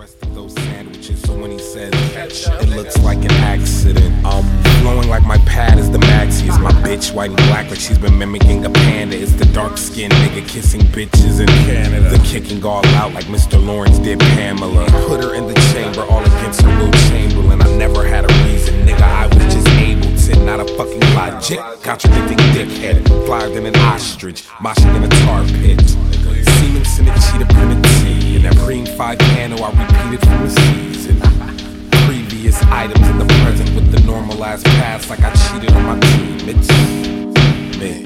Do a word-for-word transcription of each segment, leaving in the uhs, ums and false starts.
rest of those sandwiches. So when he says it looks like an accident, um, flowing like my pad is the maxi. Is my bitch white and black like she's been mimicking a panda? It's the dark skinned nigga kissing bitches in Canada. The kicking all out like Mister Lawrence did Pamela. Put her in the chamber all against her Will Chamberlain. I never had a reason, nigga, I was just able to. Not a fucking logic, contradicting dickhead. Flyer than an ostrich, moshing in a tar pit. Siemens in a cheetah print tea. And that cream five piano I repeated from the season. Previous items in the present with the normalized past, like I cheated on my team. It's me.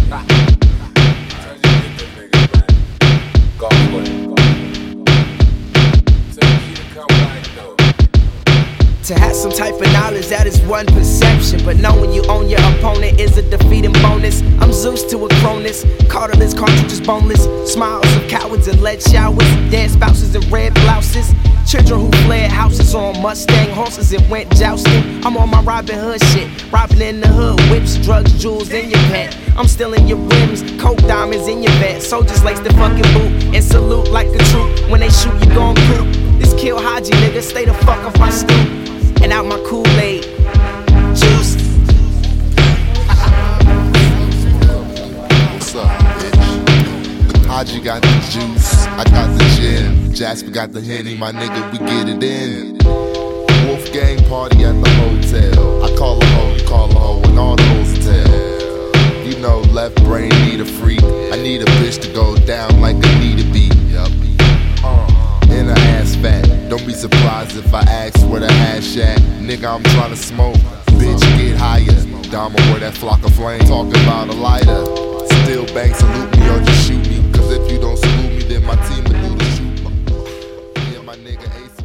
To have some type of knowledge, that is one perception. But knowing you own your opponent is a defeating bonus. I'm Zeus to a Cronus, cartilage, cartridges boneless. Smiles of cowards and lead showers, dead spouses in red blouses. Children who fled houses on Mustang horses and went jousting. I'm on my Robin Hood shit, robbing in the hood, whips, drugs, jewels in your pet. I'm stealing your rims, coke diamonds in your vet. Soldiers lace the fucking boot and salute like a troop. When they shoot, you gon' crew. This kill Haji, nigga, stay the fuck off my stoop. And out my Kool-Aid juice. What's up, bitch? Haji got the juice, I got the gin. Jasper got the Henny, my nigga, we get it in. Wolfgang party at the hotel. I call a hoe, you call a hoe, and all the hoes tell. You know, left brain need a freak. I need a bitch to go down like a need a beat. In her ass fat. Don't be surprised if I ask where the hash at. Nigga, I'm tryna smoke. Bitch, get higher. Dama, where that flock of flame. Talking about a lighter. Still bang, salute me or just shoot me. Cause if you don't salute me, then my team will do the shoot. Yeah, my nigga A C.